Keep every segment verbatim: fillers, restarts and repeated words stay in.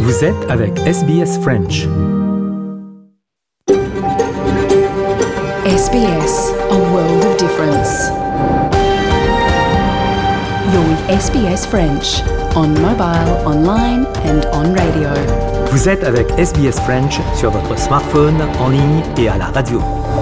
Vous êtes avec S B S French. S B S, a world of difference. You're with S B S French, on mobile, online and on radio. Vous êtes avec S B S French sur votre smartphone, en ligne et à la radio.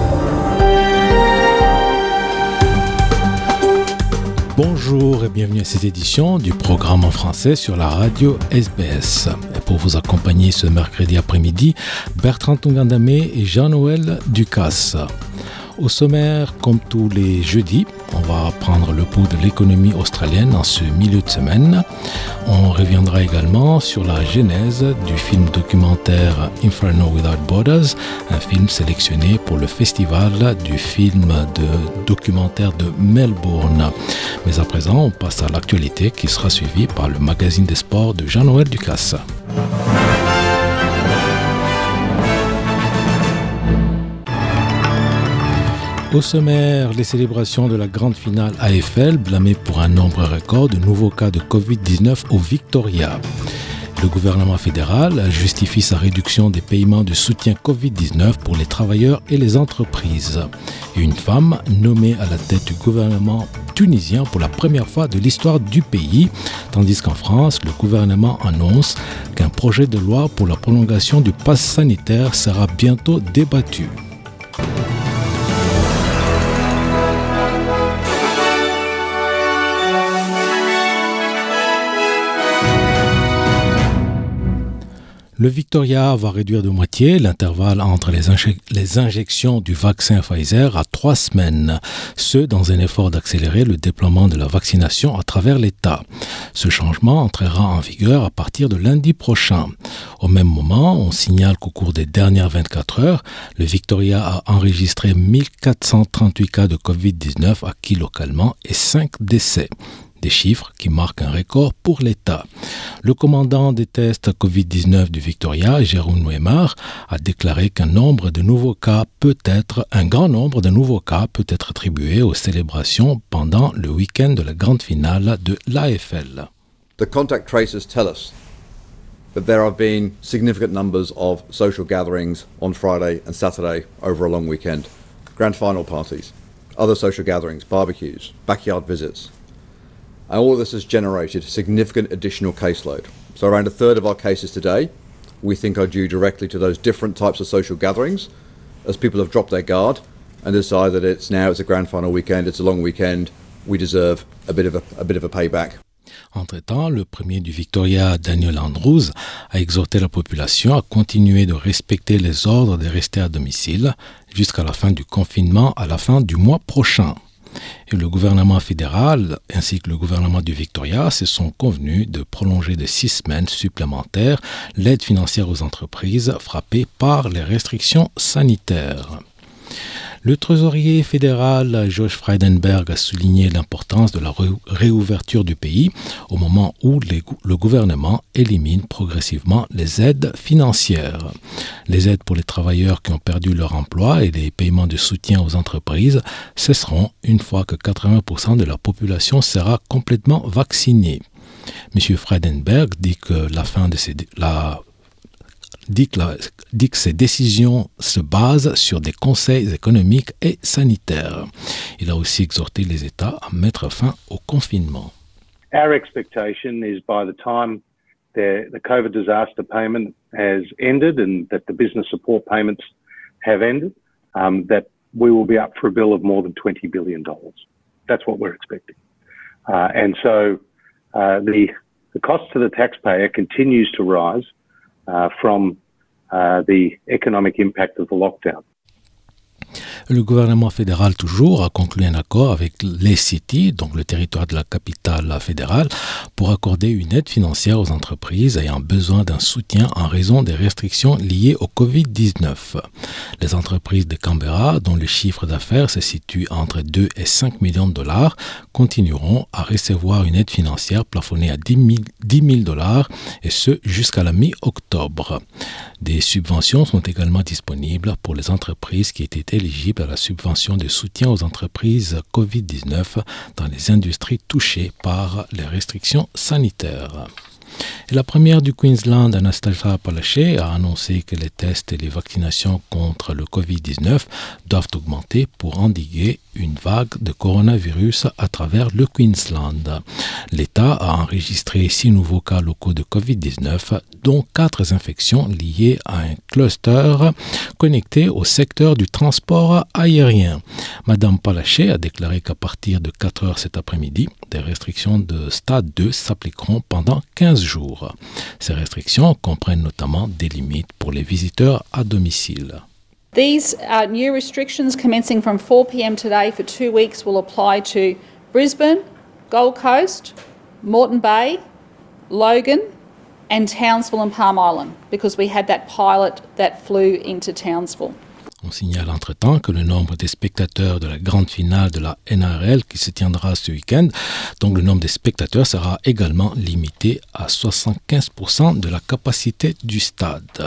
Bonjour et bienvenue à cette édition du programme en français sur la radio S B S. Et pour vous accompagner ce mercredi après-midi, Bertrand Tungandamé et Jean-Noël Ducasse. Au sommaire, comme tous les jeudis, on va prendre le pouls de l'économie australienne en ce milieu de semaine. On reviendra également sur la genèse du film documentaire Inferno Without Borders, un film sélectionné pour le festival du film de documentaire de Melbourne. Mais à présent, on passe à l'actualité qui sera suivie par le magazine des sports de Jean-Noël Ducasse. Au sommaire, les célébrations de la grande finale A F L blâmées pour un nombre record de nouveaux cas de covid dix-neuf au Victoria. Le gouvernement fédéral justifie sa réduction des paiements de soutien covid dix-neuf pour les travailleurs et les entreprises. Et une femme nommée à la tête du gouvernement tunisien pour la première fois de l'histoire du pays, tandis qu'en France, le gouvernement annonce qu'un projet de loi pour la prolongation du pass sanitaire sera bientôt débattu. Le Victoria va réduire de moitié l'intervalle entre les, inje- les injections du vaccin Pfizer à trois semaines, ce dans un effort d'accélérer le déploiement de la vaccination à travers l'État. Ce changement entrera en vigueur à partir de lundi prochain. Au même moment, on signale qu'au cours des dernières vingt-quatre heures, le Victoria a enregistré mille quatre cent trente-huit cas de covid dix-neuf acquis localement et cinq décès. Des chiffres qui marquent un record pour l'État. Le commandant des tests covid dix-neuf du Victoria, Jérôme Weimar, a déclaré qu'un nombre de nouveaux cas peut être, un grand nombre de nouveaux cas peut être attribué aux célébrations pendant le week-end de la grande finale de l'A F L. The contact tracers tell us that there have been significant numbers of social gatherings on Friday and Saturday over a long weekend. Grand final parties, other social gatherings, barbecues, backyard visits. And all of this has generated a significant additional caseload. So around a third of our cases today, we think are due directly to those different types of social gatherings, as people have dropped their guard and decide that it's now it's a grand final weekend, it's a long weekend, we deserve a bit of a, a bit of a payback. Entre-temps, le premier du Victoria, Daniel Andrews, a exhorté la population à continuer de respecter les ordres de rester à domicile jusqu'à la fin du confinement à la fin du mois prochain. Et le gouvernement fédéral ainsi que le gouvernement du Victoria se sont convenus de prolonger de six semaines supplémentaires l'aide financière aux entreprises frappées par les restrictions sanitaires. Le trésorier fédéral Josh Frydenberg a souligné l'importance de la ré- réouverture du pays au moment où les, le gouvernement élimine progressivement les aides financières. Les aides pour les travailleurs qui ont perdu leur emploi et les paiements de soutien aux entreprises cesseront une fois que quatre-vingts pour cent de la population sera complètement vaccinée. M. Frydenberg dit que la fin de ces... La, Dit que, la, dit que ces décisions se basent sur des conseils économiques et sanitaires. Il a aussi exhorté les États à mettre fin au confinement. Our expectation is by the time the, the COVID disaster payment has ended and that the business support payments have ended, um, that we will be up for a bill of more than twenty billion dollars. That's what we're expecting. Uh, and so uh, the, the cost to the taxpayer continues to rise Uh, from uh, the economic impact of the lockdown. Le gouvernement fédéral toujours a conclu un accord avec les City, donc le territoire de la capitale fédérale, pour accorder une aide financière aux entreprises ayant besoin d'un soutien en raison des restrictions liées au covid dix-neuf. Les entreprises de Canberra, dont le chiffre d'affaires se situe entre deux et cinq millions de dollars, continueront à recevoir une aide financière plafonnée à dix mille dollars, et ce jusqu'à la mi-octobre. Des subventions sont également disponibles pour les entreprises qui étaient éligibles à la subvention de soutien aux entreprises covid dix-neuf dans les industries touchées par les restrictions sanitaires. Et la première du Queensland, Anastasia Palaszczuk, a annoncé que les tests et les vaccinations contre le covid dix-neuf doivent augmenter pour endiguer une vague de coronavirus à travers le Queensland. L'État a enregistré six nouveaux cas locaux de covid dix-neuf, dont quatre infections liées à un cluster connecté au secteur du transport aérien. Madame Palaszczuk a déclaré qu'à partir de quatre heures cet après-midi, des restrictions de stade deux s'appliqueront pendant quinze jours. Ces restrictions comprennent notamment des limites pour les visiteurs à domicile. These uh, new restrictions commencing from four p.m. today for two weeks will apply to Brisbane, Gold Coast, Moreton Bay, Logan and Townsville and Palm Island because we had that pilot that flew into Townsville. On signale entre-temps que le nombre des spectateurs de la grande finale de la N R L qui se tiendra ce week-end, donc le nombre des spectateurs sera également limité à soixante-quinze pour cent de la capacité du stade.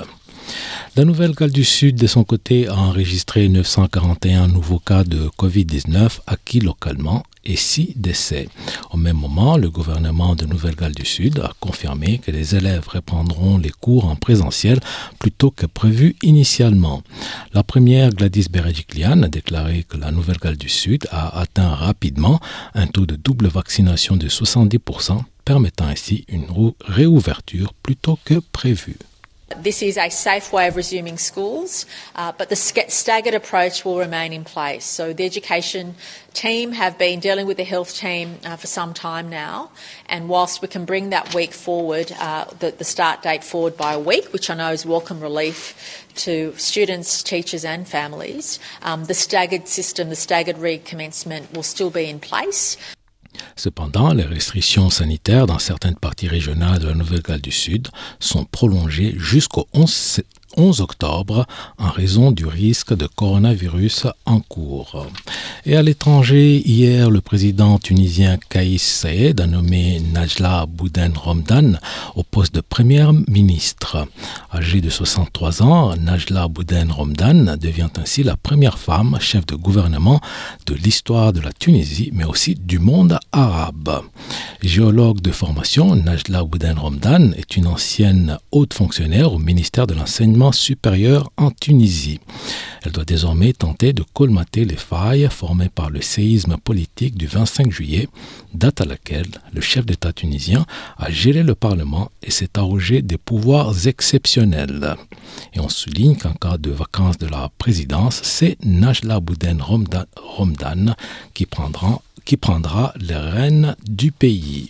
La Nouvelle-Galles du Sud, de son côté, a enregistré neuf cent quarante et un nouveaux cas de covid dix-neuf acquis localement et six décès. Au même moment, le gouvernement de Nouvelle-Galles du Sud a confirmé que les élèves reprendront les cours en présentiel plutôt que prévu initialement. La première, Gladys Berejiklian, a déclaré que la Nouvelle-Galles du Sud a atteint rapidement un taux de double vaccination de soixante-dix pour cent, permettant ainsi une réouverture plutôt que prévue. This is a safe way of resuming schools, uh, but the staggered approach will remain in place. So the education team have been dealing with the health team uh, for some time now, and whilst we can bring that week forward, uh, the, the start date forward by a week, which I know is welcome relief to students, teachers and families, um, the staggered system, the staggered recommencement will still be in place. Cependant, les restrictions sanitaires dans certaines parties régionales de la Nouvelle-Galles du Sud sont prolongées jusqu'au onze octobre en raison du risque de coronavirus en cours. Et à l'étranger, hier, le président tunisien Kais Saied a nommé Najla Bouden-Romdan au poste de première ministre. Âgée de soixante-trois ans, Najla Bouden-Romdan devient ainsi la première femme chef de gouvernement de l'histoire de la Tunisie, mais aussi du monde arabe. Géologue de formation, Najla Bouden-Romdan est une ancienne haute fonctionnaire au ministère de l'enseignement supérieur en Tunisie. Elle doit désormais tenter de colmater les failles formées par le séisme politique du vingt-cinq juillet, date à laquelle le chef d'État tunisien a gelé le Parlement et s'est arrogé des pouvoirs exceptionnels. Et on souligne qu'en cas de vacances de la présidence, c'est Najla Bouden-Romdan qui prendra, qui prendra les rênes du pays.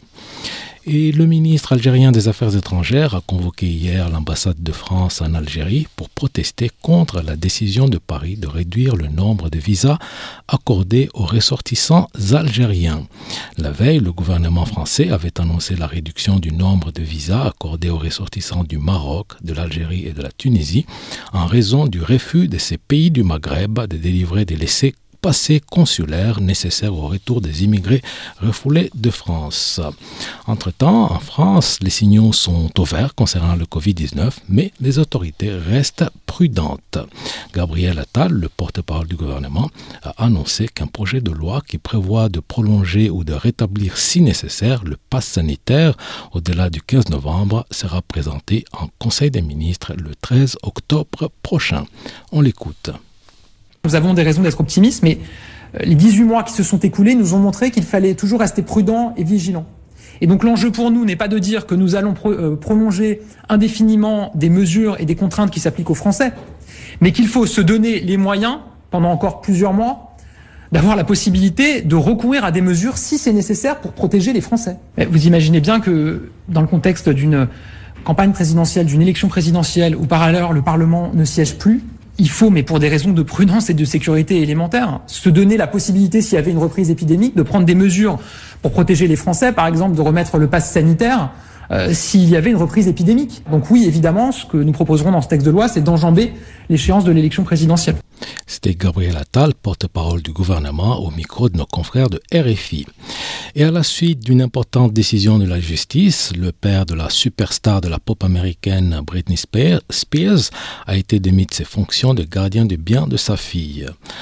Et le ministre algérien des Affaires étrangères a convoqué hier l'ambassade de France en Algérie pour protester contre la décision de Paris de réduire le nombre de visas accordés aux ressortissants algériens. La veille, le gouvernement français avait annoncé la réduction du nombre de visas accordés aux ressortissants du Maroc, de l'Algérie et de la Tunisie en raison du refus de ces pays du Maghreb de délivrer des laissez passé consulaire nécessaire au retour des immigrés refoulés de France. Entre-temps, en France, les signaux sont au vert concernant le covid dix-neuf, mais les autorités restent prudentes. Gabriel Attal, le porte-parole du gouvernement, a annoncé qu'un projet de loi qui prévoit de prolonger ou de rétablir si nécessaire le pass sanitaire au-delà du quinze novembre sera présenté en Conseil des ministres le treize octobre prochain. On l'écoute. Nous avons des raisons d'être optimistes, mais les dix-huit mois qui se sont écoulés nous ont montré qu'il fallait toujours rester prudent et vigilant. Et donc l'enjeu pour nous n'est pas de dire que nous allons pro- euh, prolonger indéfiniment des mesures et des contraintes qui s'appliquent aux Français, mais qu'il faut se donner les moyens, pendant encore plusieurs mois, d'avoir la possibilité de recourir à des mesures si c'est nécessaire pour protéger les Français. Vous imaginez bien que dans le contexte d'une campagne présidentielle, d'une élection présidentielle, où par ailleurs le Parlement ne siège plus, il faut, mais pour des raisons de prudence et de sécurité élémentaire, se donner la possibilité, s'il y avait une reprise épidémique, de prendre des mesures pour protéger les Français, par exemple de remettre le pass sanitaire euh, s'il y avait une reprise épidémique. Donc oui, évidemment, ce que nous proposerons dans ce texte de loi, c'est d'enjamber l'échéance de l'élection présidentielle. C'était Gabriel Attal, porte-parole du gouvernement, au micro de nos confrères de R F I. Et à la suite d'une importante décision de la justice, le père de la superstar de la pop américaine Britney Spears a été démis de ses fonctions de gardien de biens de sa fille.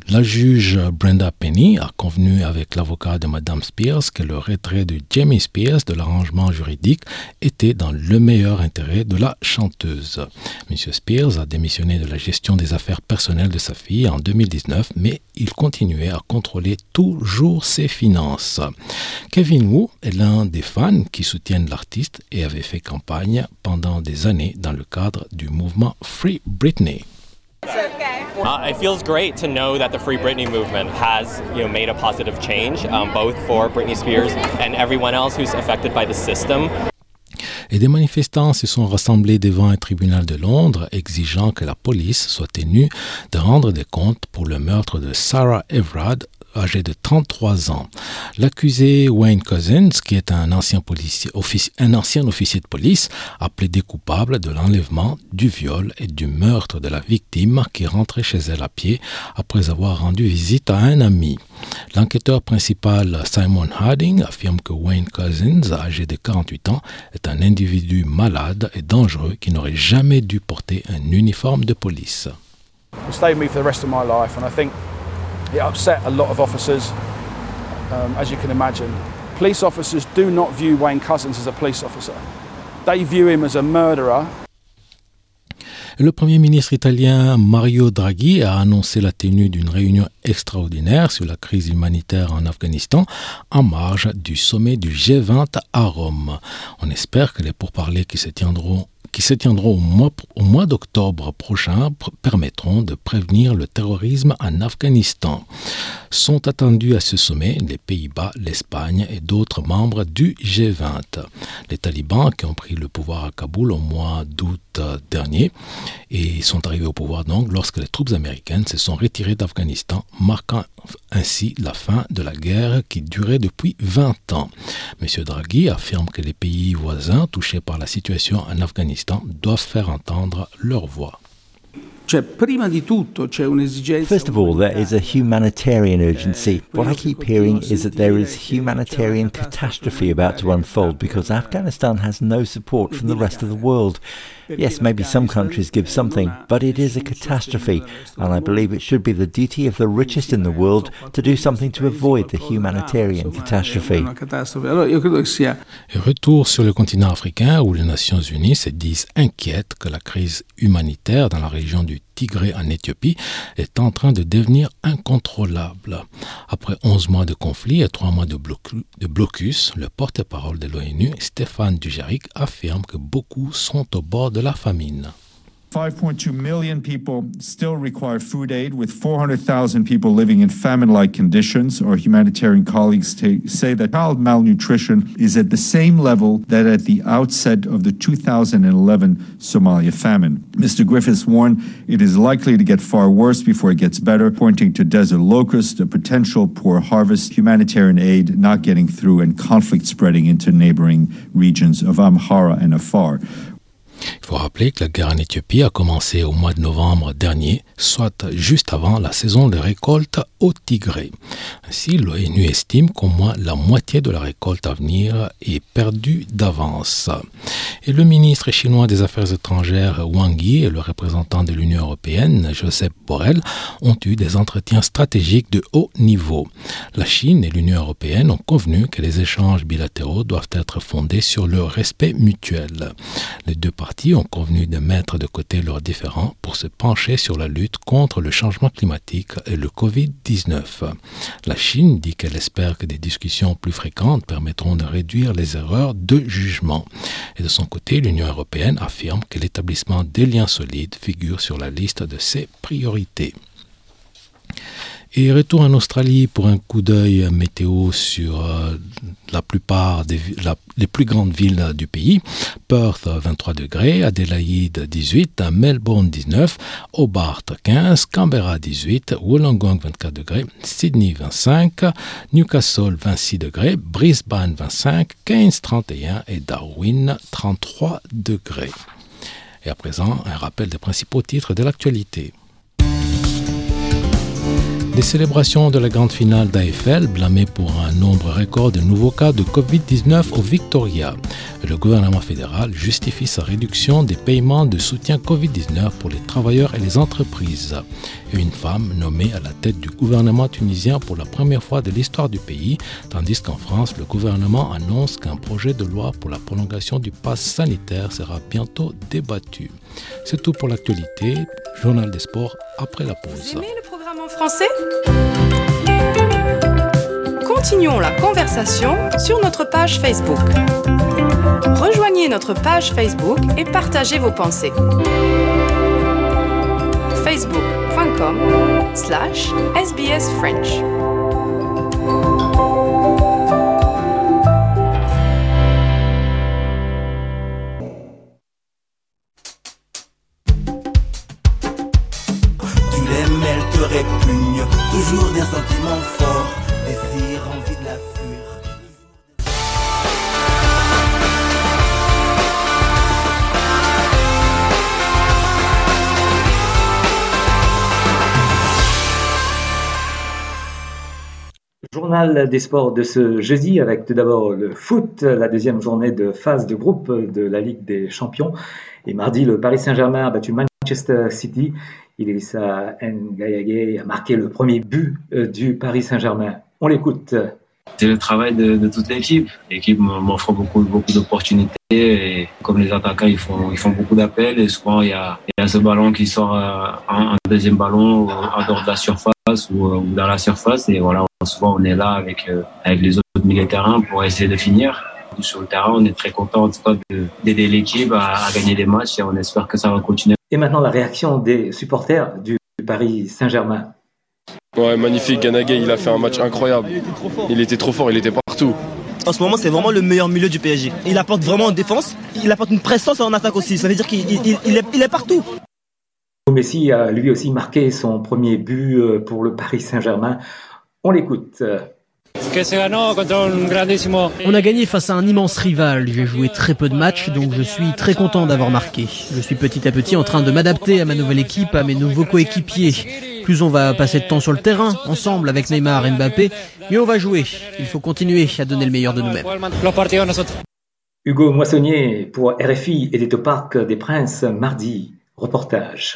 La juge Brenda Penny a convenu avec l'avocat de Madame Spears que le retrait de Jamie Spears de l'arrangement juridique était dans le meilleur intérêt de la chanteuse. Monsieur Spears a démissionné de la gestion des affaires personnelles de sa fille en deux mille dix-neuf, mais il continuait à contrôler toujours ses finances. Kevin Wu est l'un des fans qui soutiennent l'artiste et avait fait campagne pendant des années dans le cadre du mouvement Free Britney. Uh, it feels great to know that the Free Britney movement has, you know, made a positive change, um, both for Britney Spears and everyone else who's affected by the system. Et des manifestants se sont rassemblés devant un tribunal de Londres exigeant que la police soit tenue de rendre des comptes pour le meurtre de Sarah Everard, âgé de trente-trois ans. L'accusé Wayne Couzens, qui est un ancien, policier, offici- un ancien officier de police, a plaidé coupable de l'enlèvement, du viol et du meurtre de la victime qui rentrait chez elle à pied après avoir rendu visite à un ami. L'enquêteur principal Simon Harding affirme que Wayne Couzens, âgé de quarante-huit ans, est un individu malade et dangereux qui n'aurait jamais dû porter un uniforme de police. It stayed with me for the rest of my life, and I think it upset a lot of officers, um, as you can imagine. Police officers do not view Wayne Couzens as a police officer. They view him as a murderer. Le Premier ministre italien Mario Draghi a annoncé la tenue d'une réunion extraordinaire sur la crise humanitaire en Afghanistan en marge du sommet du G vingt à Rome. On espère que les pourparlers qui se tiendront qui se tiendront au mois, au mois d'octobre prochain pr- permettront de prévenir le terrorisme en Afghanistan. Sont attendus à ce sommet les Pays-Bas, l'Espagne et d'autres membres du G vingt. Les talibans qui ont pris le pouvoir à Kaboul au mois d'août dernier et sont arrivés au pouvoir donc lorsque les troupes américaines se sont retirées d'Afghanistan, marquant ainsi la fin de la guerre qui durait depuis vingt ans. M. Draghi affirme que les pays voisins touchés par la situation en Afghanistan doivent faire entendre leur voix. First of all, there is a humanitarian urgency. What I keep hearing is that there is humanitarian catastrophe about to unfold because Afghanistan has no support from the rest of the world. Yes, maybe some countries give something, but it is a catastrophe, and I believe it should be the duty of the richest in the world to do something to avoid the humanitarian catastrophe. Et retour sur le continent africain où les Nations Unies se disent inquiètes que la crise humanitaire dans la région du Tigré en Éthiopie est en train de devenir incontrôlable. Après onze mois de conflit et trois mois de, blocu- de blocus, le porte-parole de l'ONU, Stéphane Dujarric, affirme que beaucoup sont au bord de la famine. five point two million people still require food aid, with four hundred thousand people living in famine-like conditions. Our humanitarian colleagues t- say that child malnutrition is at the same level that at the outset of the two thousand eleven Somalia famine. Mister Griffiths warned it is likely to get far worse before it gets better, pointing to desert locusts, a potential poor harvest, humanitarian aid not getting through, and conflict spreading into neighboring regions of Amhara and Afar. Il faut rappeler que la guerre en Éthiopie a commencé au mois de novembre dernier, soit juste avant la saison de récolte au Tigré. Ainsi, l'ONU estime qu'au moins la moitié de la récolte à venir est perdue d'avance. Et le ministre chinois des Affaires étrangères Wang Yi et le représentant de l'Union européenne, Josep Borrell, ont eu des entretiens stratégiques de haut niveau. La Chine et l'Union européenne ont convenu que les échanges bilatéraux doivent être fondés sur le respect mutuel. Les deux parties ont convenu de mettre de côté leurs différends pour se pencher sur la lutte contre le changement climatique et le covid dix-neuf. La Chine dit qu'elle espère que des discussions plus fréquentes permettront de réduire les erreurs de jugement. Et de son côté, l'Union européenne affirme que l'établissement des liens solides figure sur la liste de ses priorités. Et retour en Australie pour un coup d'œil météo sur euh, la plupart des la, les plus grandes villes du pays. Perth vingt-trois degrés, Adélaïde dix-huit, Melbourne dix-neuf, Hobart quinze, Canberra dix-huit, Wollongong vingt-quatre degrés, Sydney vingt-cinq, Newcastle vingt-six degrés, Brisbane vingt-cinq, Cairns trente et un et Darwin trente-trois degrés. Et à présent, un rappel des principaux titres de l'actualité. Des célébrations de la grande finale d'A F L blâmées pour un nombre record de nouveaux cas de covid dix-neuf au Victoria. Le gouvernement fédéral justifie sa réduction des paiements de soutien covid dix-neuf pour les travailleurs et les entreprises. Et une femme nommée à la tête du gouvernement tunisien pour la première fois de l'histoire du pays, tandis qu'en France, le gouvernement annonce qu'un projet de loi pour la prolongation du pass sanitaire sera bientôt débattu. C'est tout pour l'actualité. Journal des sports après la pause. Vous aimez le programme en français ? Continuons la conversation sur notre page Facebook. Rejoignez notre page Facebook et partagez vos pensées. facebook.com slash SBS French. Répugne, toujours des sentiments forts, désir, envie de la fuir. Journal des sports de ce jeudi avec tout d'abord le foot, la deuxième journée de phase de groupe de la Ligue des Champions. Et mardi, le Paris Saint-Germain a battu Manchester City. Idrissa Ndiaye a marqué le premier but du Paris Saint-Germain. On l'écoute. C'est le travail de, de toute l'équipe. L'équipe m'offre beaucoup, beaucoup d'opportunités. Et comme les attaquants, ils font, ils font beaucoup d'appels. Et souvent, il y a, il y a ce ballon qui sort en, en deuxième ballon, en dehors de la surface ou, ou dans la surface. Et voilà, souvent, on est là avec, avec les autres milieux de terrain pour essayer de finir. Sur le terrain, on est très content en tout cas de, d'aider l'équipe à, à gagner des matchs et on espère que ça va continuer. Et maintenant, la réaction des supporters du Paris Saint-Germain. Ouais, magnifique. Gana Gueye, il a fait un match incroyable. Il était trop fort. Il était trop fort, il était partout. En ce moment, c'est vraiment le meilleur milieu du P S G. Il apporte vraiment en défense, il apporte une présence en attaque aussi. Ça veut dire qu'il il, il est, il est partout. Messi a lui aussi marqué son premier but pour le Paris Saint-Germain. On l'écoute. On a gagné face à un immense rival. J'ai joué très peu de matchs, donc je suis très content d'avoir marqué. Je suis petit à petit en train de m'adapter à ma nouvelle équipe, à mes nouveaux coéquipiers. Plus on va passer de temps sur le terrain, ensemble avec Neymar et Mbappé, mieux on va jouer. Il faut continuer à donner le meilleur de nous-mêmes. Hugo Moissonnier pour R F I était au Parc des Princes mardi. Reportage.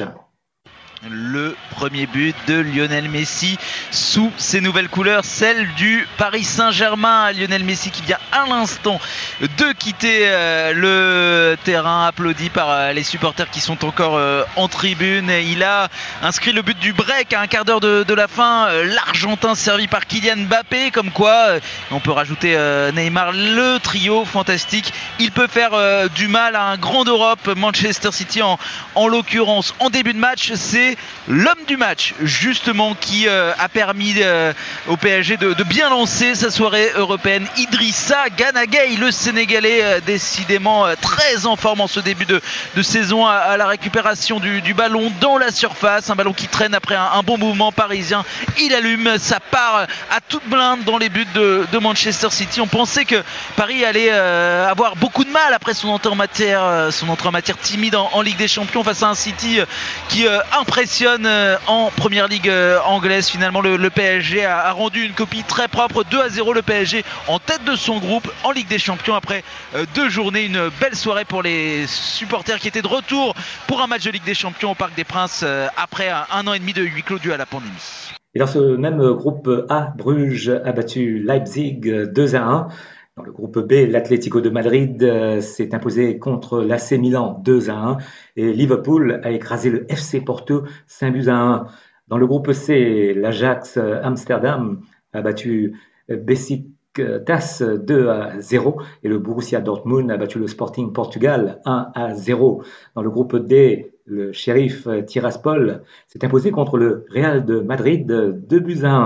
Le premier but de Lionel Messi sous ses nouvelles couleurs, celle du Paris Saint-Germain. Lionel Messi qui vient à l'instant de quitter euh, le terrain, applaudi par euh, les supporters qui sont encore euh, en tribune. Il a inscrit le but du break à un quart d'heure de, de la fin. Euh, L'Argentin servi par Kylian Mbappé, comme quoi euh, on peut rajouter euh, Neymar, le trio fantastique. Il peut faire euh, du mal à un grand d'Europe, Manchester City en, en l'occurrence. En début de match, c'est l'homme du match justement qui euh, a permis euh, au P S G de, de bien lancer sa soirée européenne. Idrissa Gana Gueye, le Sénégalais, euh, décidément euh, très en forme en ce début de, de saison à, à la récupération du, du ballon dans la surface, un ballon qui traîne après un, un bon mouvement parisien. Il allume, ça part à toute blinde dans les buts de, de Manchester City. On pensait que Paris allait euh, avoir beaucoup de mal après son entrée en matière, euh, son entrée en matière timide en, en Ligue des Champions face à un City euh, qui euh, impressionne en première ligue anglaise. Finalement le, le P S G a, a rendu une copie très propre, deux à zéro, le P S G en tête de son groupe en Ligue des Champions après euh, deux journées. Une belle soirée pour les supporters qui étaient de retour pour un match de Ligue des Champions au Parc des Princes euh, après un, un an et demi de huis clos dû à la pandémie. Et dans ce même groupe A, Bruges a battu Leipzig deux à un. Dans le groupe B, l'Atlético de Madrid euh, s'est imposé contre l'A C Milan deux à un et Liverpool a écrasé le F C Porto cinq buts à un. Dans le groupe C, l'Ajax Amsterdam a battu Besiktas deux à zéro et le Borussia Dortmund a battu le Sporting Portugal un à zéro. Dans le groupe D, le Sheriff Tiraspol s'est imposé contre le Real de Madrid deux buts à un.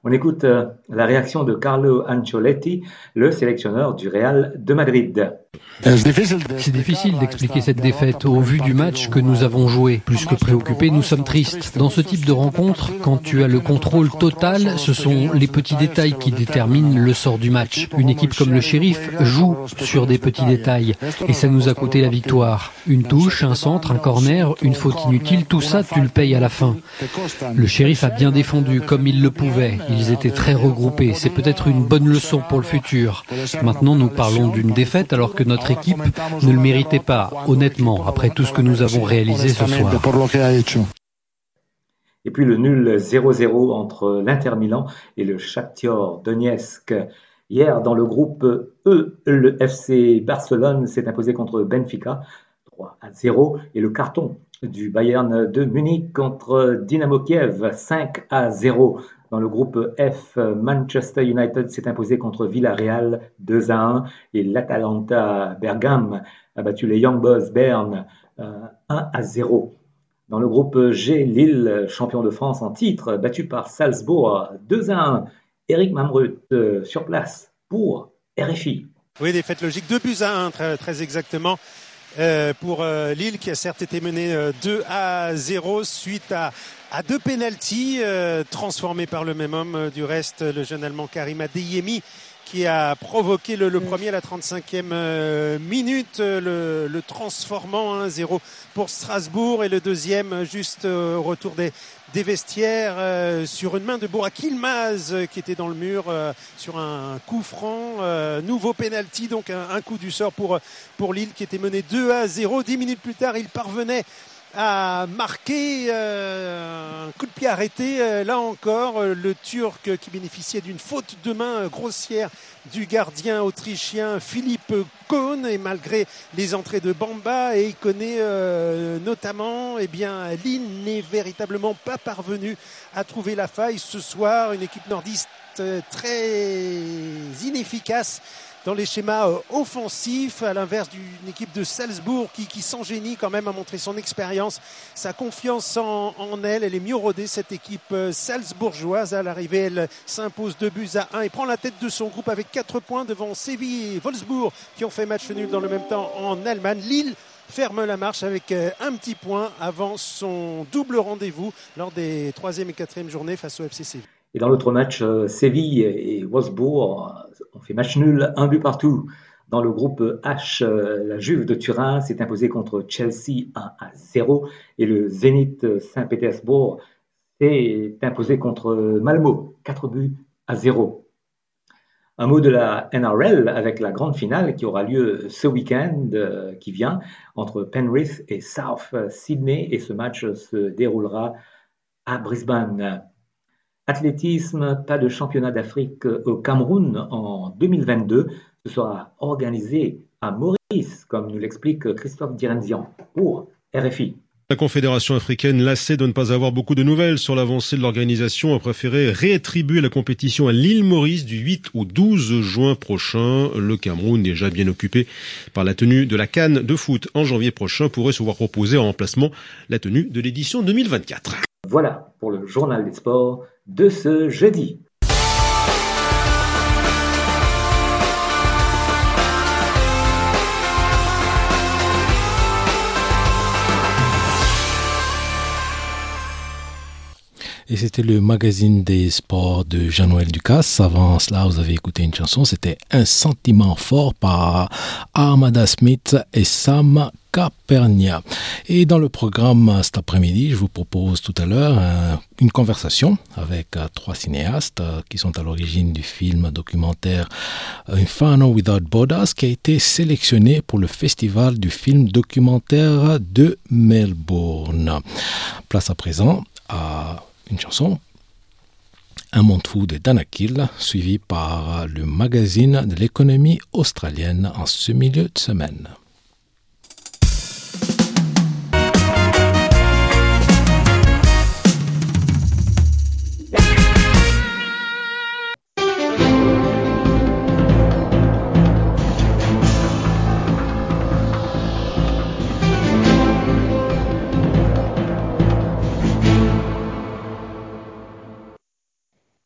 On écoute euh, la réaction de Carlo Ancelotti, le sélectionneur du Real de Madrid. C'est difficile d'expliquer cette défaite au vu du match que nous avons joué. Plus que préoccupés, nous sommes tristes. Dans ce type de rencontre, quand tu as le contrôle total, ce sont les petits détails qui déterminent le sort du match. Une équipe comme le Sheriff joue sur des petits détails et ça nous a coûté la victoire. Une touche, un centre, un corner, une faute inutile, tout ça tu le payes à la fin. Le Sheriff a bien défendu comme il le pouvait. Ils étaient très regroupés. C'est peut-être une bonne leçon pour le futur. Maintenant, nous parlons d'une défaite alors que notre équipe ne le méritait pas, honnêtement, après tout ce que nous avons réalisé ce soir. Et puis le nul zéro zéro entre l'Inter Milan et le Shakhtar Donetsk. Hier, dans le groupe E, le F C Barcelone s'est imposé contre Benfica trois à zéro et le carton du Bayern de Munich contre Dynamo Kiev cinq à zéro. Dans le groupe F, Manchester United s'est imposé contre Villarreal deux à un et l'Atalanta Bergame a battu les Young Boys Bern euh, un à zéro. Dans le groupe G, Lille, champion de France en titre, battu par Salzbourg deux à un. Eric Mamrut euh, sur place pour R F I. Oui, défaite logique, deux buts à un, très, très exactement. Euh, pour euh, Lille qui a certes été mené euh, deux à zéro suite à, à deux pénaltys euh, transformés par le même homme. Euh, du reste, le jeune Allemand Karim Adeyemi qui a provoqué le, le premier à la trente-cinquième euh, minute, euh, le, le transformant un zéro pour Strasbourg et le deuxième juste euh, au retour des, des vestiaires euh, sur une main de Burak Yılmaz euh, qui était dans le mur euh, sur un coup franc. Euh, nouveau penalty, donc un, un coup du sort pour, pour Lille qui était mené deux à zéro. Dix minutes plus tard, il parvenait à marquer euh, un coup de pied arrêté. Euh, là encore, euh, le Turc qui bénéficiait d'une faute de main euh, grossière du gardien autrichien Philippe Kohn, et malgré les entrées de Bamba et Koné euh, notamment, eh bien, Lille n'est véritablement pas parvenu à trouver la faille ce soir. Une équipe nordiste euh, très inefficace dans les schémas euh, offensifs, à l'inverse d'une équipe de Salzbourg qui, qui sans génie quand même a montré son expérience, sa confiance en, en elle. Elle est mieux rodée, cette équipe euh, salzbourgeoise. À l'arrivée, elle s'impose deux buts à un et prend la tête de son groupe avec quatre points devant Séville et Wolfsburg qui ont fait match nul dans le même temps en Allemagne. Lille ferme la marche avec euh, un petit point avant son double rendez-vous lors des troisième et quatrième journées face au F C Séville. Et dans l'autre match, euh, Séville et Wolfsburg ont fait match nul, un but partout. Dans le groupe H, euh, la Juve de Turin s'est imposée contre Chelsea un à zéro et le Zénith Saint-Pétersbourg s'est imposé contre Malmö quatre buts à zéro. Un mot de la N R L avec la grande finale qui aura lieu ce week-end euh, qui vient entre Penrith et South Sydney et ce match se déroulera à Brisbane. Athlétisme, pas de championnat d'Afrique au Cameroun en deux mille vingt-deux. Ce sera organisé à Maurice, comme nous l'explique Christophe Direnzian pour R F I. La Confédération africaine, lassée de ne pas avoir beaucoup de nouvelles sur l'avancée de l'organisation, a préféré réattribuer la compétition à l'île Maurice du huit au douze juin prochain. Le Cameroun, déjà bien occupé par la tenue de la CAN de foot en janvier prochain, pourrait se voir proposer en remplacement la tenue de l'édition deux mille vingt-quatre. Voilà pour le journal des sports de ce jeudi. Et c'était le magazine des sports de Jean-Noël Ducasse. Avant cela, vous avez écouté une chanson, c'était Un sentiment fort par Armada Smith et Sam Capernia. Et dans le programme cet après-midi, je vous propose tout à l'heure un, une conversation avec uh, trois cinéastes uh, qui sont à l'origine du film documentaire Inferno Without Borders qui a été sélectionné pour le festival du film documentaire de Melbourne. Place à présent à une chanson, Un monde fou de Danakil, suivi par le magazine de l'économie australienne en ce milieu de semaine.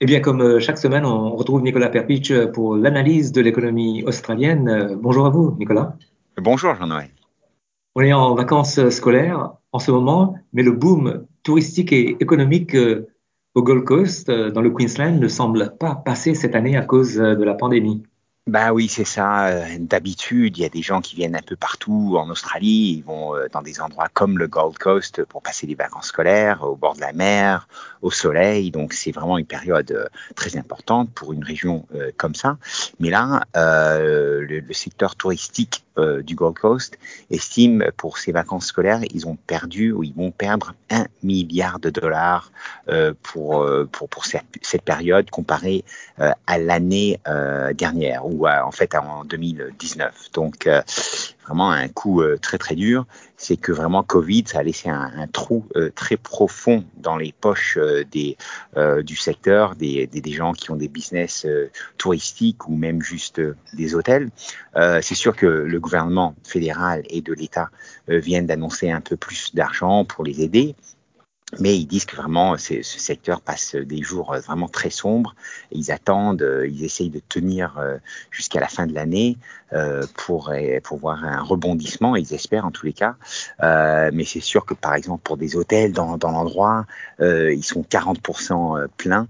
bien, comme chaque semaine, on retrouve Nicolas Perpich pour l'analyse de l'économie australienne. Bonjour à vous, Nicolas. Bonjour, Jean-Noël. On est en vacances scolaires en ce moment, mais le boom touristique et économique au Gold Coast, dans le Queensland, ne semble pas passer cette année à cause de la pandémie. Bah oui, c'est ça. D'habitude, il y a des gens qui viennent un peu partout en Australie. Ils vont dans des endroits comme le Gold Coast pour passer des vacances scolaires, au bord de la mer, au soleil. Donc, c'est vraiment une période très importante pour une région comme ça. Mais là, euh, le, le secteur touristique euh, du Gold Coast estime pour ces vacances scolaires, ils ont perdu ou ils vont perdre un milliard de dollars euh, pour, euh, pour, pour cette, cette période comparée euh, à l'année euh, dernière. Ou en fait en deux mille dix-neuf. Donc euh, vraiment un coup euh, très très dur. C'est que vraiment Covid, ça a laissé un, un trou euh, très profond dans les poches euh, des, euh, du secteur, des, des, des gens qui ont des business euh, touristiques ou même juste euh, des hôtels. Euh, c'est sûr que le gouvernement fédéral et de l'État euh, viennent d'annoncer un peu plus d'argent pour les aider. Mais ils disent que vraiment ce secteur passe des jours vraiment très sombres. Ils attendent, ils essayent de tenir jusqu'à la fin de l'année pour, pour voir un rebondissement. Ils espèrent en tous les cas. Mais c'est sûr que par exemple pour des hôtels dans, dans l'endroit, ils sont quarante pour cent pleins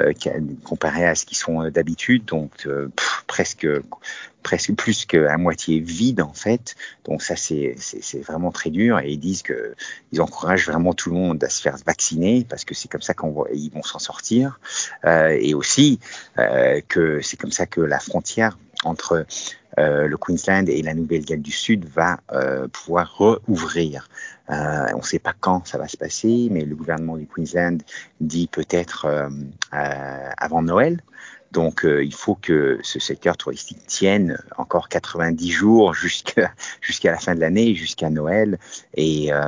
comparé à ce qu'ils sont d'habitude. Donc pff, presque... presque plus qu'à moitié vide en fait, donc ça c'est, c'est, c'est vraiment très dur et ils disent que ils encouragent vraiment tout le monde à se faire vacciner parce que c'est comme ça qu'ils vont s'en sortir euh, et aussi euh, que c'est comme ça que la frontière entre euh, le Queensland et la Nouvelle-Galles du Sud va euh, pouvoir rouvrir. Euh, on ne sait pas quand ça va se passer, mais le gouvernement du Queensland dit peut-être euh, euh, avant Noël. Donc, euh, il faut que ce secteur touristique tienne encore quatre-vingt-dix jours jusqu'à jusqu'à la fin de l'année, jusqu'à Noël. Et euh,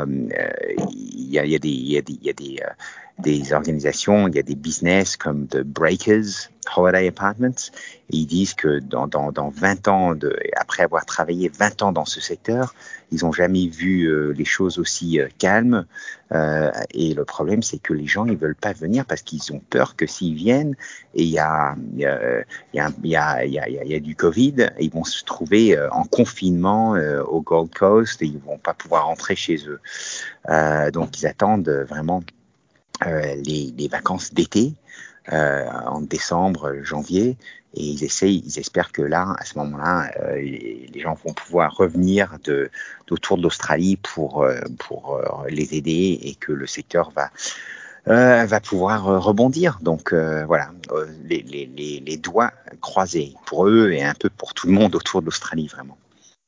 il y a, il y a des, il y a des, il y a des, euh, des organisations, il y a des business comme The Breakers Holiday Apartments. Et ils disent que dans, dans, dans vingt ans, de, après avoir travaillé vingt ans dans ce secteur, ils n'ont jamais vu euh, les choses aussi euh, calmes. Euh, et le problème, c'est que les gens, ils veulent pas venir parce qu'ils ont peur que s'ils viennent et il y a, il y a, il y a, il y a, il y a, il y a du Covid, ils vont se trouver euh, en confinement euh, au Gold Coast et ils vont pas pouvoir rentrer chez eux. Euh, donc, ils attendent vraiment euh, les, les vacances d'été. Euh, en décembre, janvier, et ils essayent, ils espèrent que là, à ce moment-là, euh, les, les gens vont pouvoir revenir de, d'autour de l'Australie pour, euh, pour euh, les aider et que le secteur va, euh, va pouvoir euh, rebondir. Donc euh, voilà, euh, les, les, les, les doigts croisés pour eux et un peu pour tout le monde autour de l'Australie, vraiment.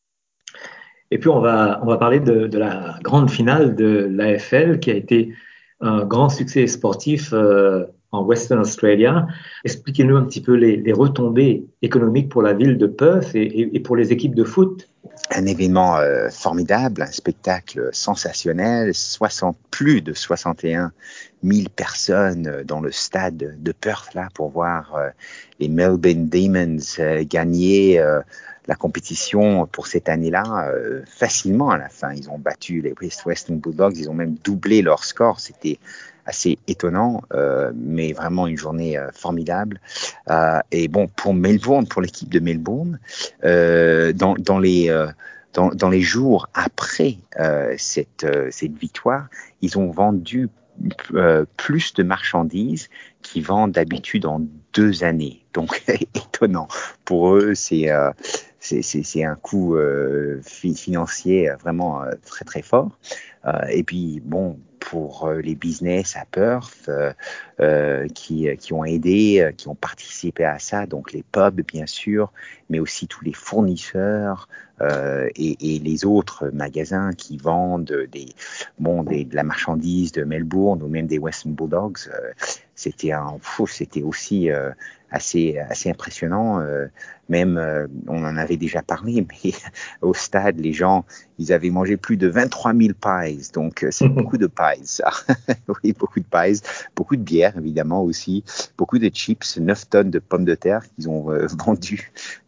Et puis on va, on va parler de, de la grande finale de l'A F L qui a été un grand succès sportif euh, en Western Australia. Expliquez-nous un petit peu les, les retombées économiques pour la ville de Perth et, et, et pour les équipes de foot. Un événement euh, formidable, un spectacle sensationnel, soixante, plus de soixante et un mille personnes dans le stade de Perth là pour voir euh, les Melbourne Demons euh, gagner euh, la compétition pour cette année-là euh, facilement à la fin. Ils ont battu les Western Bulldogs, ils ont même doublé leur score. C'était assez étonnant, euh, mais vraiment une journée euh, formidable. Euh, et bon, pour Melbourne, pour l'équipe de Melbourne, euh, dans, dans les euh, dans, dans les jours après euh, cette euh, cette victoire, ils ont vendu euh, plus de marchandises qu'ils vendent d'habitude en deux années. Donc étonnant pour eux, c'est euh, c'est, c'est, c'est un coût euh, financier vraiment euh, très très fort. Euh, et puis bon, pour euh, les business à Perth euh, euh, qui, qui ont aidé, euh, qui ont participé à ça, donc les pubs bien sûr, mais aussi tous les fournisseurs euh, et, et les autres magasins qui vendent des, bon, des, de la marchandise de Melbourne ou même des Western Bulldogs. Euh, c'était, un, pff, c'était aussi euh, assez, assez impressionnant. Euh, même, euh, on en avait déjà parlé, mais au stade, les gens, ils avaient mangé plus de vingt-trois mille pies. Donc, c'est beaucoup de pies, ça. Oui, beaucoup de pies. Beaucoup de bière, évidemment, aussi. Beaucoup de chips. neuf tonnes de pommes de terre qu'ils ont euh, vendues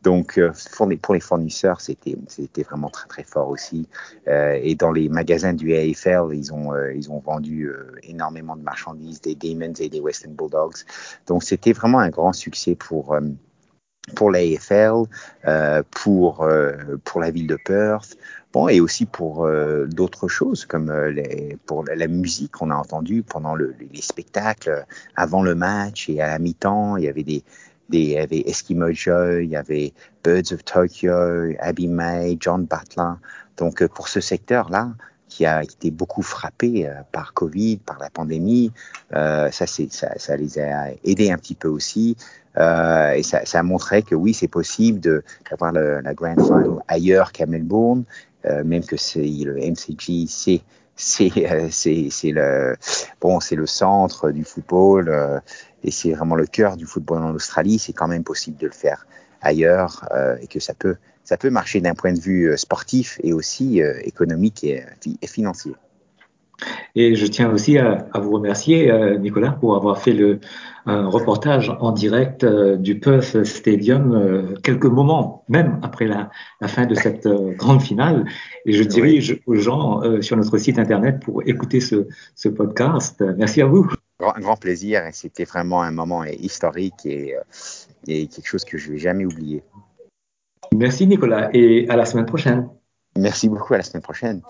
Donc, euh, pour, les, pour les fournisseurs, c'était, c'était vraiment très, très fort aussi. Euh, et dans les magasins du A F L, ils ont, euh, ils ont vendu euh, énormément de marchandises, des Demons et des Western Bulldogs. Donc, c'était vraiment un grand succès pour, euh, pour l'A F L, euh, pour, euh, pour la ville de Perth. Bon, et aussi pour euh, d'autres choses, comme euh, les, pour la, la musique qu'on a entendue pendant le, les spectacles, avant le match et à la mi-temps. Il y avait des, des il y avait Eskimo Joe, il y avait Birds of Tokyo, Abby May, John Butler. Donc, euh, pour ce secteur-là, qui a été beaucoup frappé euh, par Covid, par la pandémie, euh, ça, c'est, ça, ça les a aidés un petit peu aussi. Euh, et ça, ça a montré que oui, c'est possible de, d'avoir le, la Grand Final ailleurs qu'à Melbourne. Euh, même que c'est le M C G, c'est c'est euh, c'est c'est le bon, c'est le centre du football euh, et c'est vraiment le cœur du football en Australie. C'est quand même possible de le faire ailleurs euh, et que ça peut ça peut marcher d'un point de vue sportif et aussi euh, économique et, et financier. Et je tiens aussi à, à vous remercier, euh, Nicolas, pour avoir fait le un reportage en direct euh, du Perth Stadium euh, quelques moments, même après la, la fin de cette euh, grande finale. Et je dirige oui. aux gens euh, sur notre site internet pour écouter ce, ce podcast. Merci à vous. Un grand plaisir. Et c'était vraiment un moment historique et, et quelque chose que je ne vais jamais oublier. Merci Nicolas et à la semaine prochaine. Merci beaucoup, à la semaine prochaine.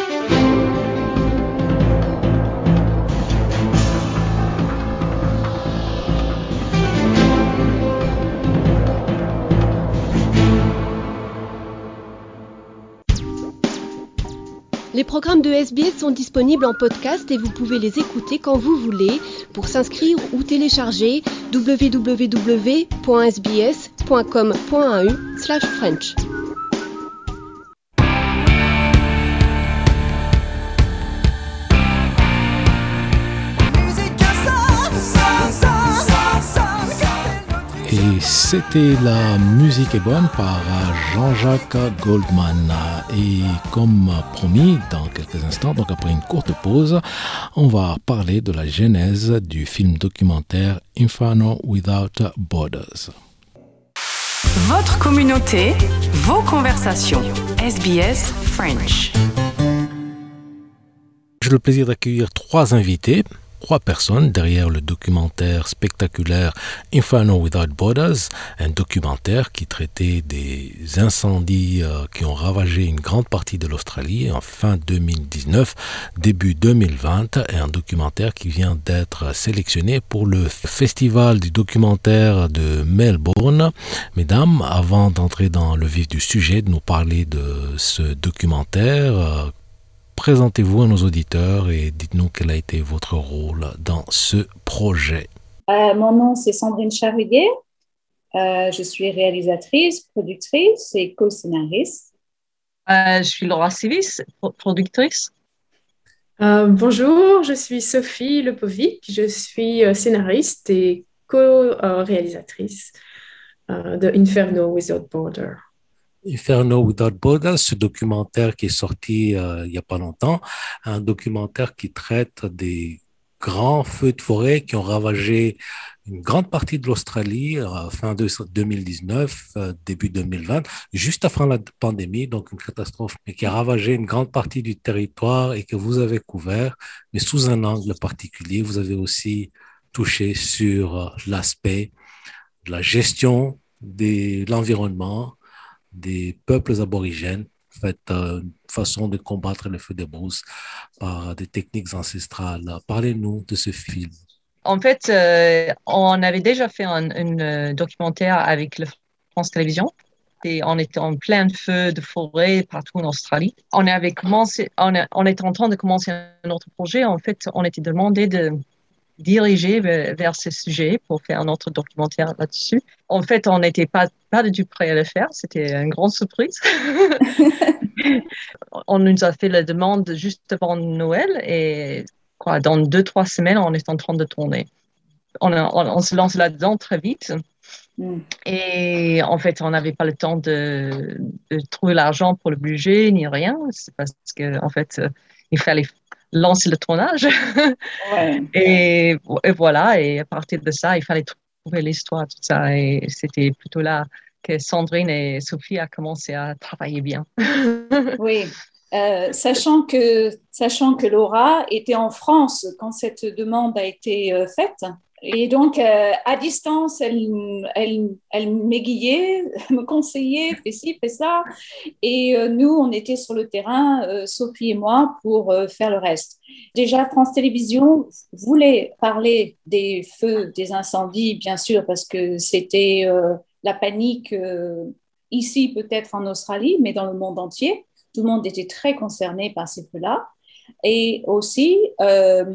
Les programmes de S B S sont disponibles en podcast et vous pouvez les écouter quand vous voulez. Pour s'inscrire ou télécharger, w w w point s b s point com point a u slash French. Et c'était La musique est bonne par Jean-Jacques Goldman. Et comme promis, dans quelques instants, donc après une courte pause, on va parler de la genèse du film documentaire Inferno Without Borders. Votre communauté, vos conversations. S B S French. J'ai le plaisir d'accueillir trois invités. Trois personnes derrière le documentaire spectaculaire Inferno Without Borders, un documentaire qui traitait des incendies euh, qui ont ravagé une grande partie de l'Australie en fin deux mille dix-neuf, début deux mille vingt, et un documentaire qui vient d'être sélectionné pour le Festival du documentaire de Melbourne. Mesdames, avant d'entrer dans le vif du sujet, de nous parler de ce documentaire, euh, présentez-vous à nos auditeurs et dites-nous quel a été votre rôle dans ce projet. Euh, mon nom, c'est Sandrine Charruguet. Euh, je suis réalisatrice, productrice et co-scénariste. Euh, je suis Laura Sivis, productrice. Euh, bonjour, je suis Sophie Lepovic. Je suis scénariste et co-réalisatrice euh, de Inferno Without Borders. Inferno Without Borders, ce documentaire qui est sorti euh, il n'y a pas longtemps, un documentaire qui traite des grands feux de forêt qui ont ravagé une grande partie de l'Australie euh, fin de deux mille dix-neuf, euh, début deux mille vingt, juste avant la pandémie, donc une catastrophe, mais qui a ravagé une grande partie du territoire et que vous avez couvert, mais sous un angle particulier. Vous avez aussi touché sur euh, l'aspect de la gestion de l'environnement, des peuples aborigènes, en fait, euh, une façon de combattre le feu de brousse par des techniques ancestrales. Parlez-nous de ce film. En fait, euh, on avait déjà fait un, un documentaire avec le France Télévisions et on était en plein feu de forêt partout en Australie. On avait commencé, on, a, on était en train de commencer un autre projet. En fait, on était demandé de diriger vers, vers ce sujet pour faire un autre documentaire là-dessus. En fait, on n'était pas, pas du tout prêt à le faire. C'était une grande surprise. On nous a fait la demande juste avant Noël et quoi, dans deux, trois semaines, on est en train de tourner. On, a, on, on se lance là-dedans très vite. Mm. Et en fait, on n'avait pas le temps de, de trouver l'argent pour le budget ni rien. C'est parce que, en fait, euh, il fallait lancer le tournage. Ouais. et, et voilà, et à partir de ça, il fallait trouver l'histoire, tout ça. Et c'était plutôt là que Sandrine et Sophie a commencé à travailler bien. Oui, euh, sachant que, sachant que Laura était en France quand cette demande a été euh, faite. Et donc, euh, à distance, elle, elle, elle m'aiguillait, me conseillait, fais ci, fais ça. Et euh, nous, on était sur le terrain, euh, Sophie et moi, pour euh, faire le reste. Déjà, France Télévisions voulait parler des feux, des incendies, bien sûr, parce que c'était euh, la panique euh, ici, peut-être en Australie, mais dans le monde entier. Tout le monde était très concerné par ces feux-là. Et aussi... Euh,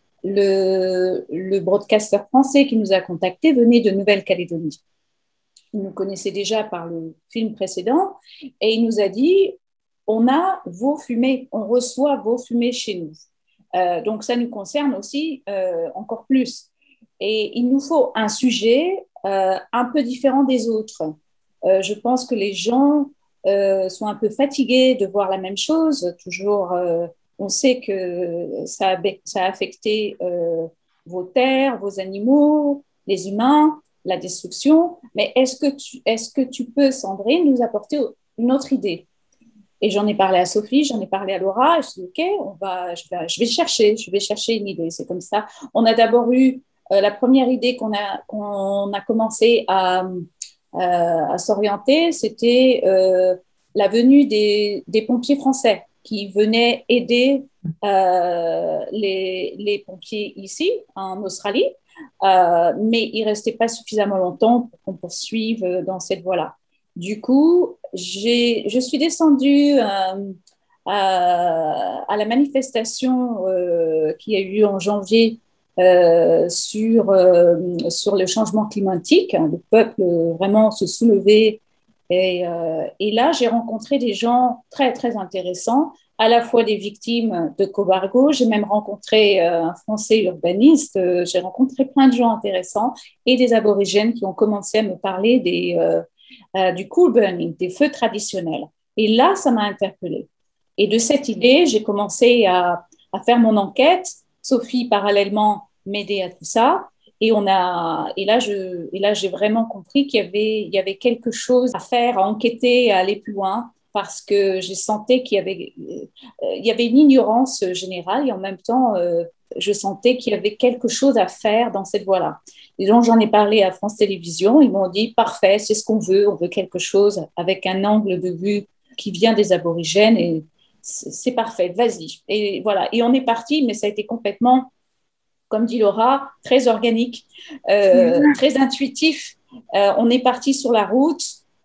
Le, le broadcaster français qui nous a contactés venait de Nouvelle-Calédonie. Il nous connaissait déjà par le film précédent et il nous a dit on a vos fumées, on reçoit vos fumées chez nous. Euh, donc ça nous concerne aussi euh, encore plus. Et il nous faut un sujet euh, un peu différent des autres. Euh, je pense que les gens euh, sont un peu fatigués de voir la même chose, toujours. Euh, On sait que ça a, ça a affecté euh, vos terres, vos animaux, les humains, la destruction. Mais est-ce que tu, est-ce que tu peux, Sandrine, nous apporter une autre idée? Et j'en ai parlé à Sophie, j'en ai parlé à Laura. Et je dis, OK, on va, je, vais, je vais chercher, je vais chercher une idée. C'est comme ça. On a d'abord eu euh, la première idée qu'on a, qu'on a commencé à, euh, à s'orienter, c'était euh, la venue des, des pompiers français qui venaient aider euh, les, les pompiers ici, en Australie, euh, mais ils ne restaient pas suffisamment longtemps pour qu'on poursuive dans cette voie-là. Du coup, j'ai, je suis descendue euh, à, à la manifestation euh, qui a eu lieu en janvier euh, sur, euh, sur le changement climatique. Le peuple vraiment se soulevait. Et, euh, et là, j'ai rencontré des gens très, très intéressants, à la fois des victimes de Cobargo. J'ai même rencontré euh, un Français urbaniste. Euh, j'ai rencontré plein de gens intéressants et des aborigènes qui ont commencé à me parler des, euh, euh, du cool burning, des feux traditionnels. Et là, ça m'a interpellée. Et de cette idée, j'ai commencé à, à faire mon enquête. Sophie, parallèlement, m'aidait à tout ça. Et, on a, et, là, je, et là, j'ai vraiment compris qu'il y avait, il y avait quelque chose à faire, à enquêter, à aller plus loin, parce que j'ai senti qu'il y avait, euh, il y avait une ignorance générale et en même temps, euh, je sentais qu'il y avait quelque chose à faire dans cette voie-là. Et donc, j'en ai parlé à France Télévisions. Ils m'ont dit, parfait, c'est ce qu'on veut. On veut quelque chose avec un angle de vue qui vient des aborigènes et c'est, c'est parfait, vas-y. Et voilà. Et on est parti, mais ça a été complètement... comme dit Laura, très organique, euh, très intuitif. Euh, on est parti sur la route,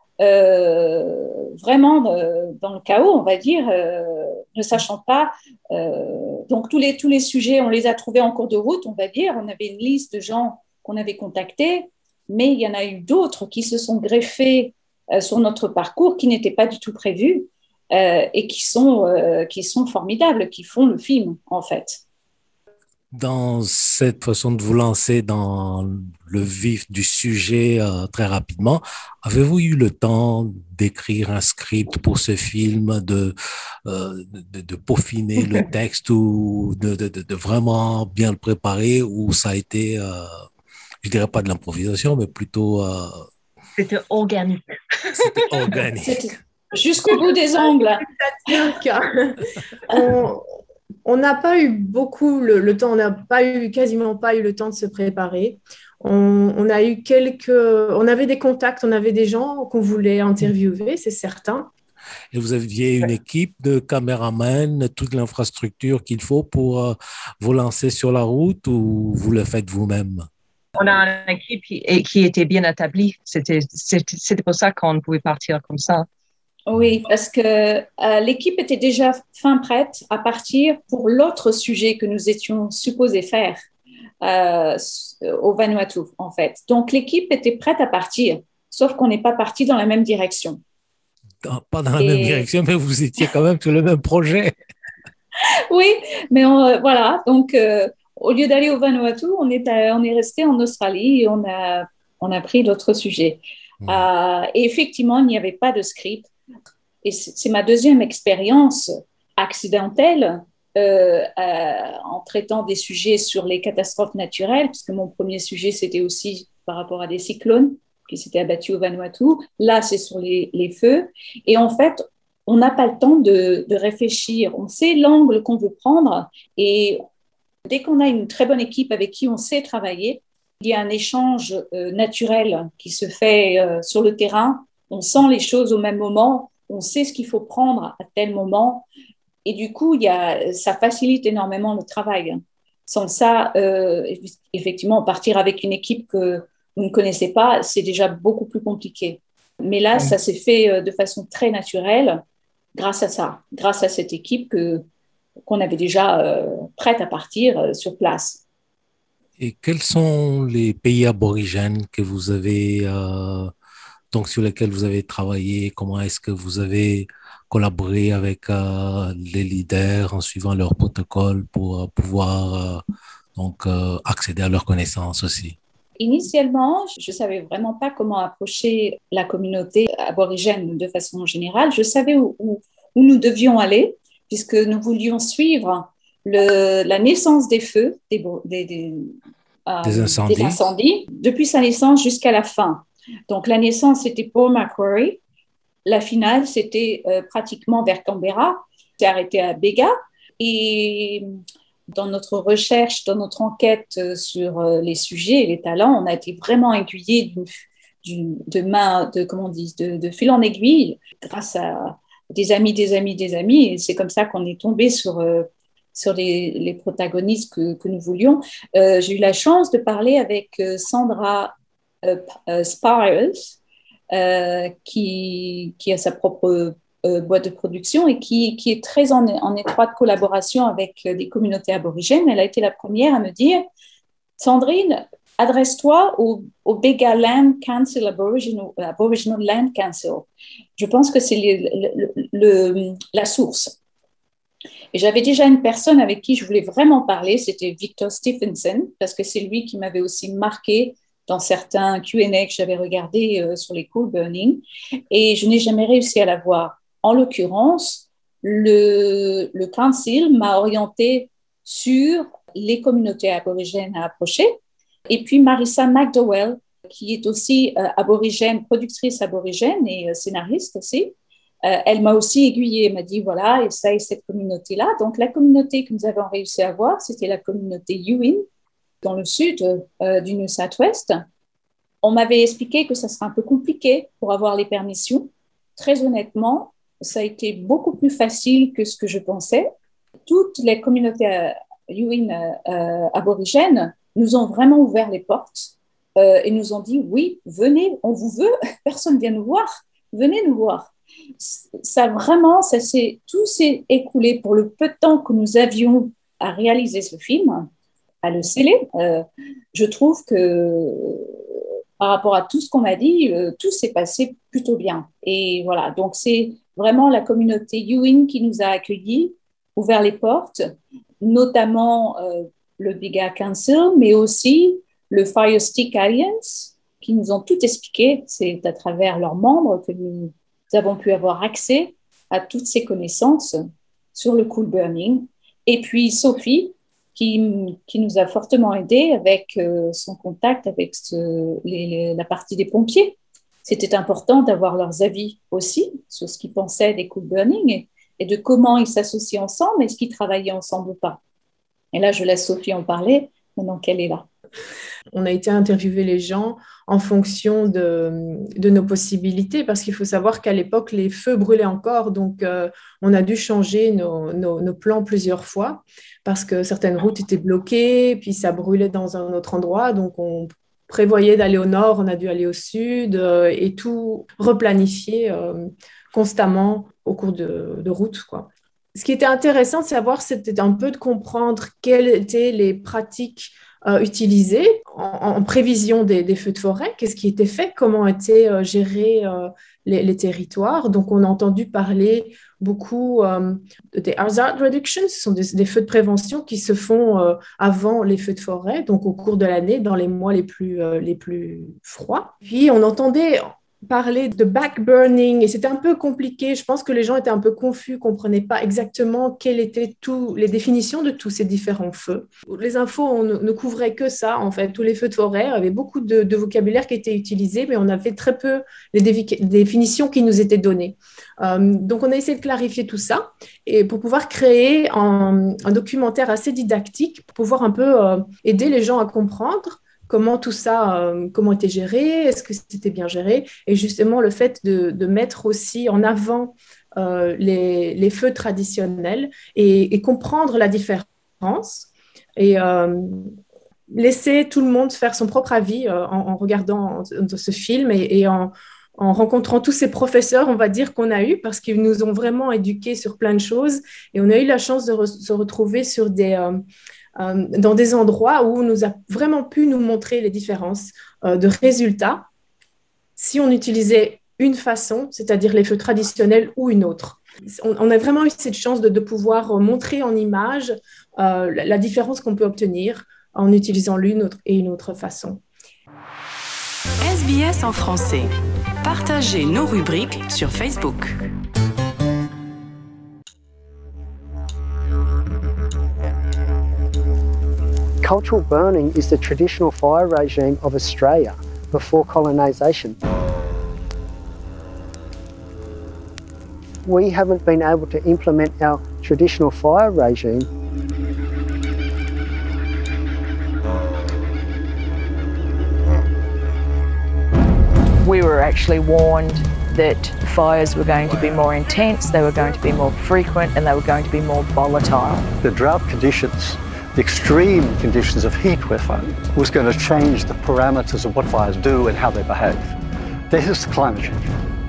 euh, vraiment euh, dans le chaos, on va dire, euh, ne sachant pas. Euh, donc, tous les, tous les sujets, on les a trouvés en cours de route, on va dire. On avait une liste de gens qu'on avait contactés, mais il y en a eu d'autres qui se sont greffés euh, sur notre parcours, qui n'étaient pas du tout prévus euh, et qui sont, euh, qui sont formidables, qui font le film, en fait. Dans cette façon de vous lancer dans le vif du sujet euh, très rapidement, avez-vous eu le temps d'écrire un script pour ce film, de, euh, de, de peaufiner le texte ou de, de, de vraiment bien le préparer, ou ça a été, euh, je dirais pas de l'improvisation, mais plutôt... Euh, C'était organique. C'était organique. C'était jusqu'au bout des ongles. on... On n'a pas eu beaucoup le, le temps, on n'a pas eu, quasiment pas eu le temps de se préparer. On, on a eu quelques, on avait des contacts, on avait des gens qu'on voulait interviewer, c'est certain. Et vous aviez une équipe de caméramans, toute l'infrastructure qu'il faut pour euh, vous lancer sur la route, ou vous le faites vous-même? On a une équipe qui, qui était bien établie. C'était, c'était, c'était pour ça qu'on pouvait partir comme ça. Oui, parce que euh, l'équipe était déjà fin prête à partir pour l'autre sujet que nous étions supposés faire euh, au Vanuatu, en fait. Donc, l'équipe était prête à partir, sauf qu'on n'est pas parti dans la même direction. Dans, pas dans la Et... même direction, mais vous étiez quand même sur le même projet. Oui, mais on, euh, voilà. Donc, euh, au lieu d'aller au Vanuatu, on est, à, on est resté en Australie et on a, on a pris d'autres sujets. Mmh. Euh, et effectivement, il n'y avait pas de script. Et c'est ma deuxième expérience accidentelle euh, euh, en traitant des sujets sur les catastrophes naturelles, puisque mon premier sujet, c'était aussi par rapport à des cyclones qui s'était abattu au Vanuatu. Là, c'est sur les, les feux. Et en fait, on n'a pas le temps de, de réfléchir. On sait l'angle qu'on veut prendre. Et dès qu'on a une très bonne équipe avec qui on sait travailler, il y a un échange euh, naturel qui se fait euh, sur le terrain. On sent les choses au même moment. On sait ce qu'il faut prendre à tel moment. Et du coup, il y a, ça facilite énormément le travail. Sans ça, euh, effectivement, partir avec une équipe que vous ne connaissez pas, c'est déjà beaucoup plus compliqué. Mais là, ça s'est fait de façon très naturelle grâce à ça, grâce à cette équipe que, qu'on avait déjà euh, prête à partir euh, sur place. Et quels sont les pays aborigènes que vous avez, euh, donc sur lesquels vous avez travaillé? Comment est-ce que vous avez collaboré avec euh, les leaders en suivant leur protocole pour euh, pouvoir euh, donc, euh, accéder à leurs connaissances aussi? Initialement, je ne savais vraiment pas comment approcher la communauté aborigène de façon générale. Je savais où, où, où nous devions aller, puisque nous voulions suivre le, la naissance des feux, des, des, des, euh, des, incendies. des incendies, depuis sa naissance jusqu'à la fin. Donc, la naissance, c'était pour Macquarie. La finale, c'était euh, pratiquement vers Canberra. C'était arrêté à Bega. Et dans notre recherche, dans notre enquête sur les sujets et les talents, on a été vraiment aiguillés d'une, d'une, de main, de, comment on dit, de, de fil en aiguille, grâce à des amis, des amis, des amis. Et c'est comme ça qu'on est tombé sur, euh, sur les, les protagonistes que, que nous voulions. Euh, j'ai eu la chance de parler avec Sandra euh, euh, Spires, euh, qui, qui a sa propre Euh, boîte de production et qui, qui est très en, en étroite collaboration avec euh, des communautés aborigènes. Elle a été la première à me dire « Sandrine, adresse-toi au, au Bega Land Council, Aboriginal, Aboriginal Land Council. Je pense que c'est le, le, le, la source. » Et j'avais déjà une personne avec qui je voulais vraiment parler, c'était Victor Stephenson, parce que c'est lui qui m'avait aussi marqué dans certains Q and A que j'avais regardés euh, sur les coal burning, et je n'ai jamais réussi à l'avoir. En l'occurrence, le, le council m'a orienté sur les communautés aborigènes à approcher. Et puis Marissa McDowell, qui est aussi euh, aborigène, productrice aborigène et euh, scénariste aussi, euh, elle m'a aussi aiguillée. Elle m'a dit, voilà, et ça et cette communauté-là. Donc la communauté que nous avons réussi à voir, c'était la communauté Yuin, dans le sud euh, du New South West. On m'avait expliqué que ça serait un peu compliqué pour avoir les permissions. Très honnêtement, ça a été beaucoup plus facile que ce que je pensais. Toutes les communautés euh, Yuin euh, aborigènes nous ont vraiment ouvert les portes euh, et nous ont dit « Oui, venez, on vous veut, personne ne vient nous voir, venez nous voir ». Ça vraiment, ça s'est, tout s'est écoulé pour le peu de temps que nous avions à réaliser ce film, à le sceller. Euh, je trouve que par rapport à tout ce qu'on m'a dit, euh, tout s'est passé plutôt bien. Et voilà, donc c'est vraiment la communauté Yuin qui nous a accueillis, ouvert les portes, notamment euh, le Bega Council, mais aussi le Fire Stick Alliance, qui nous ont tout expliqué. C'est à travers leurs membres que nous avons pu avoir accès à toutes ces connaissances sur le coal burning. Et puis Sophie, qui, qui nous a fortement aidés avec euh, son contact avec ce, les, les, la partie des pompiers. C'était important d'avoir leurs avis aussi sur ce qu'ils pensaient des coal burning et, et de comment ils s'associaient ensemble, est-ce qu'ils travaillaient ensemble ou pas. Et là, je laisse Sophie en parler, maintenant qu'elle est là. On a été interviewer les gens en fonction de, de nos possibilités, parce qu'il faut savoir qu'à l'époque, les feux brûlaient encore, donc euh, on a dû changer nos, nos, nos plans plusieurs fois, parce que certaines routes étaient bloquées, puis ça brûlait dans un autre endroit, donc on prévoyait d'aller au nord, on a dû aller au sud, euh, et tout replanifier euh, constamment au cours de, de route, quoi. Ce qui était intéressant de savoir, c'était un peu de comprendre quelles étaient les pratiques euh, utilisées en, en prévision des, des feux de forêt, qu'est-ce qui était fait, comment étaient euh, gérés euh, les, les territoires. Donc, on a entendu parler beaucoup euh, des hazard reductions, ce sont des, des feux de prévention qui se font euh, avant les feux de forêt, donc au cours de l'année, dans les mois les plus, euh, les plus froids. Puis, on entendait parlait de backburning et c'était un peu compliqué. Je pense que les gens étaient un peu confus, ne comprenaient pas exactement quelles étaient tous les définitions de tous ces différents feux. Les infos, on ne, ne couvrait que ça, en fait. Tous les feux de forêt, il y avait beaucoup de, de vocabulaire qui était utilisé, mais on avait très peu les défi- définitions qui nous étaient données. Euh, donc, on a essayé de clarifier tout ça et pour pouvoir créer un, un documentaire assez didactique pour pouvoir un peu euh, aider les gens à comprendre comment tout ça, euh, comment était géré, est-ce que c'était bien géré, et justement le fait de, de mettre aussi en avant euh, les, les feux traditionnels et, et comprendre la différence et euh, laisser tout le monde faire son propre avis euh, en, en regardant ce film et, et en, en rencontrant tous ces professeurs, on va dire, qu'on a eus parce qu'ils nous ont vraiment éduqués sur plein de choses et on a eu la chance de re- se retrouver sur des... Euh, Euh, dans des endroits où on nous a vraiment pu nous montrer les différences euh, de résultats si on utilisait une façon, c'est-à-dire les feux traditionnels ou une autre. On, on a vraiment eu cette chance de, de pouvoir montrer en image euh, la, la différence qu'on peut obtenir en utilisant l'une et une autre façon. S B S en français. Partagez nos rubriques sur Facebook. Cultural burning is the traditional fire regime of Australia before colonisation. We haven't been able to implement our traditional fire regime We were actually warned that fires were going to be more intense, they were going to be more frequent, and they were going to be more volatile. The drought conditions, the extreme conditions of heat with fire, was going to change the parameters of what fires do and how they behave. This is climate change.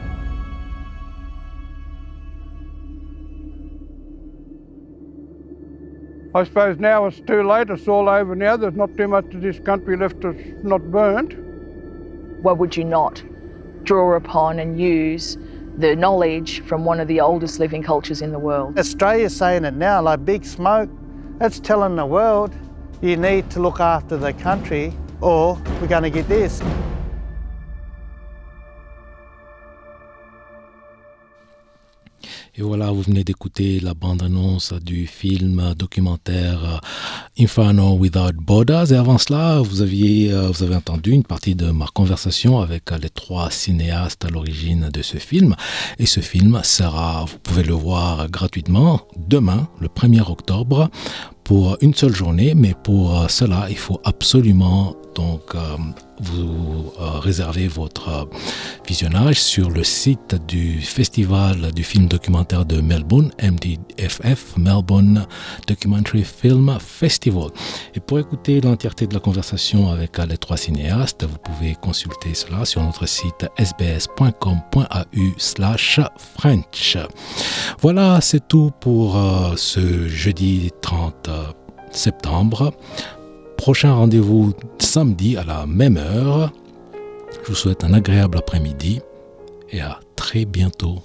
I suppose now it's too late, it's all over now, there's not too much of this country left that's not burnt. Why would you not draw upon and use the knowledge from one of the oldest living cultures in the world? Australia's saying it now, like big smoke. That's telling the world you need to look after the country or we're going to get this. Et voilà, vous venez d'écouter la bande-annonce du film documentaire Inferno Without Borders. Et avant cela, vous aviez, vous avez entendu une partie de ma conversation avec les trois cinéastes à l'origine de ce film. Et ce film sera, vous pouvez le voir gratuitement demain, le premier octobre, pour une seule journée. Mais pour cela, il faut absolument donc euh, vous euh, réservez votre euh, visionnage sur le site du Festival du film documentaire de Melbourne, M D F F, Melbourne Documentary Film Festival. Et pour écouter l'entièreté de la conversation avec euh, les trois cinéastes, vous pouvez consulter cela sur notre site s b s point com point a u slash French. Voilà, c'est tout pour euh, ce jeudi trente septembre. Prochain rendez-vous samedi à la même heure. Je vous souhaite un agréable après-midi et à très bientôt.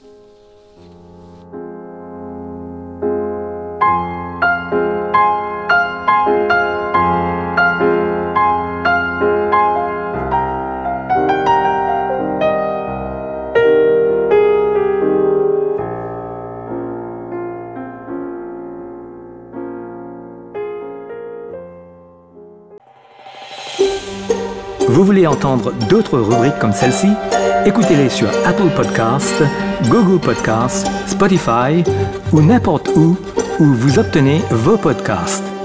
Vous voulez entendre d'autres rubriques comme celle-ci? Écoutez-les sur Apple Podcasts, Google Podcasts, Spotify ou n'importe où où vous obtenez vos podcasts.